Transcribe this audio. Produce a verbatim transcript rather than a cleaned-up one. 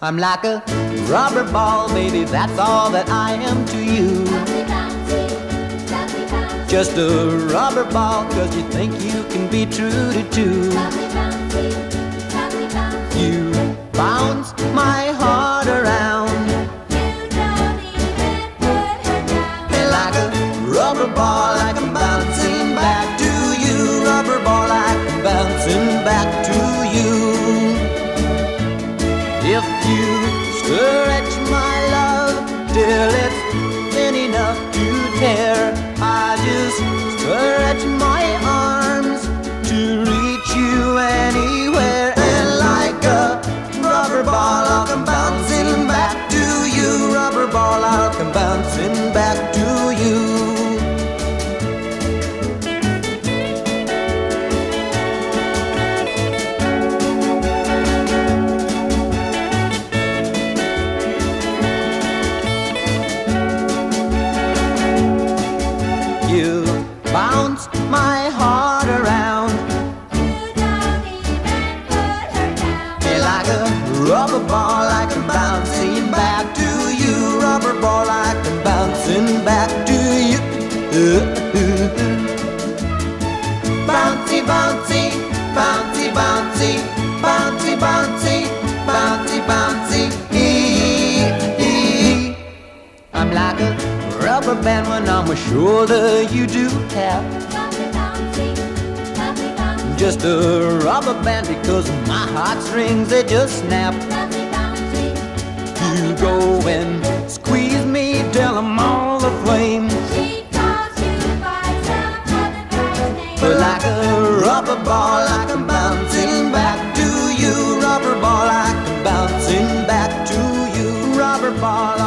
I'm like a rubber ball, baby, that's all that I am to you. Just a rubber ball, cause you think you can be true to two. You bounce my heart around. You don't even put her down. Hey, like a rubber ball, like I'm bouncing back to you. Rubber ball, like I'm bouncing back to you. If you stretch my love till it's thin enough to tear, I just stretch my arms to reach you anywhere. And like a rubber ball, I'll come bouncing back to you. Rubber ball, I'll come bouncing back to you. You bounce my heart around. You don't even put her down. Hey, like a rubber ball, like I'm bouncing back to you. Rubber ball, like I'm bouncing back to you. Bouncy, bouncy, bouncy, bouncy, bouncy, bouncy, bouncy, bouncy. I'm like a rubber band when on my shoulder. You do have Bouncy, bouncy, bouncy, bouncy, just a rubber band because my heartstrings they just snap. bouncy, bouncy. You go and squeeze me till I'm all aflame. She calls you by some other guy's name. But like a rubber ball, like I'm bouncing back to you. Rubber ball, like I'm bouncing back to you. Rubber ball.